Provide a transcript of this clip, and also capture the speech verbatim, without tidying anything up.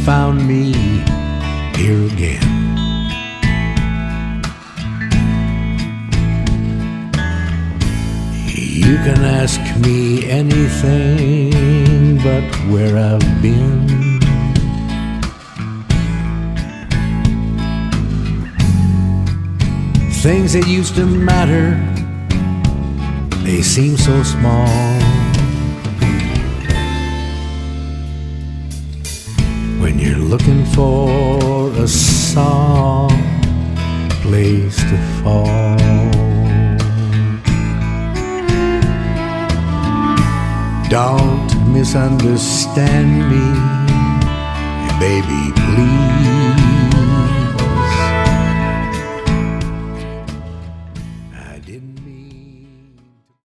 found me here again. You can ask me anything but where I've been. Things that used to matter, they seem so small when you're looking for a soft place to fall. Don't misunderstand me, baby, please. I didn't